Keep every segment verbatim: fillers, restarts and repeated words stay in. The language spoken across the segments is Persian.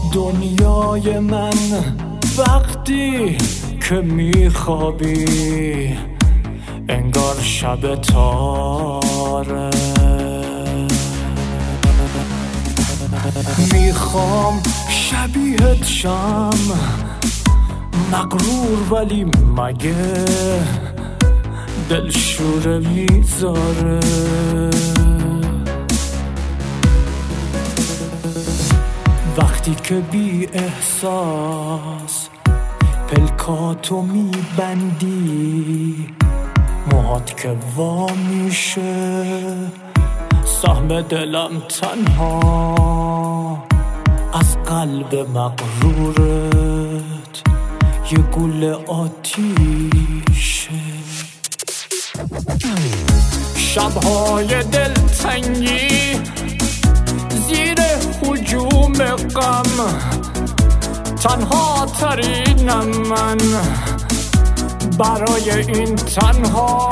دنیای من وقتی که میخوابی انگار شب تاره، میخوام شبیهت شم مغرور، ولی مگه دلشوره میذاره؟ وقتی که بی احساس پلکاتو میبندی، موهات که وا میشه، سهم دلم تنها از قلب مغرورت یه گوله آتیشه. شبهای دلتنگی زیر هجوم غم، تنها ترینم من برای این تنها،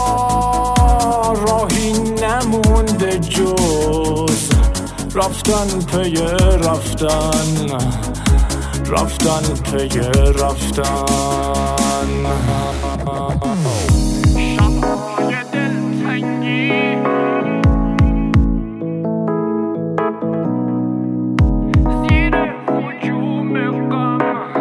راهی نمونده جز رفتن پی رفتن، رفتن پی رفتن. شبهای دلتنگی زیر هجوم غم،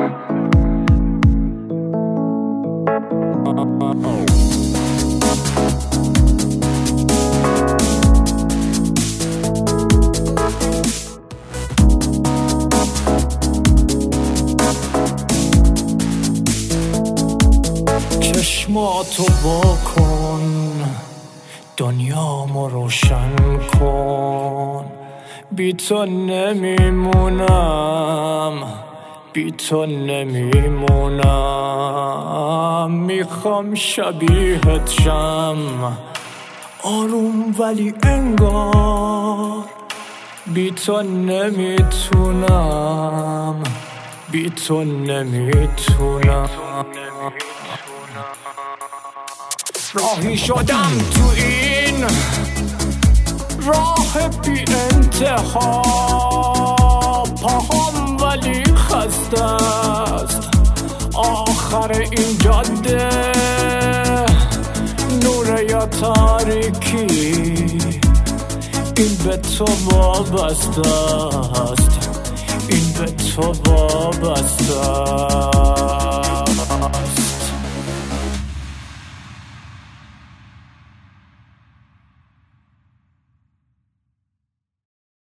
چشماتو بکن، دنیامو روشن کن، بی تو نمیمونم، بی تو نمیمونم. میخوام شبیهت شم آروم، ولی انگار بی تو نمیتونم، بی تو نمیتونم. راهی شدم تو این راه بی انتها، پاهم ولی خسته است آخر این جاده، نور یا تاریکی این به تو وابسته است، این به تو وابسته است.